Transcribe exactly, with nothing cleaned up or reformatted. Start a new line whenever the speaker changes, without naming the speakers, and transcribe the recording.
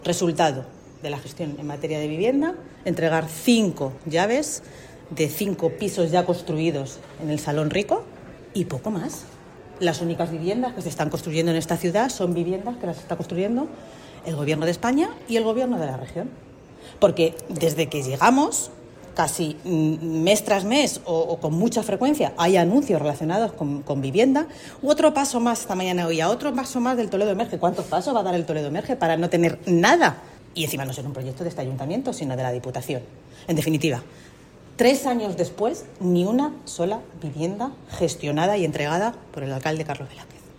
Resultado de la gestión en materia de vivienda: entregar cinco llaves de cinco pisos ya construidos en el Salón Rico y poco más. Las únicas viviendas que se están construyendo en esta ciudad son viviendas que las está construyendo el Gobierno de España y el Gobierno de la región. Porque desde que llegamos, casi mes tras mes o, o con mucha frecuencia, hay anuncios relacionados con, con vivienda. U otro paso más, esta mañana oía, otro paso más del Toledo Emerge. ¿Cuántos pasos va a dar el Toledo Emerge para no tener nada? Y encima no ser un proyecto de este ayuntamiento, sino de la Diputación. En definitiva, tres años después, ni una sola vivienda gestionada y entregada por el alcalde Carlos Velázquez.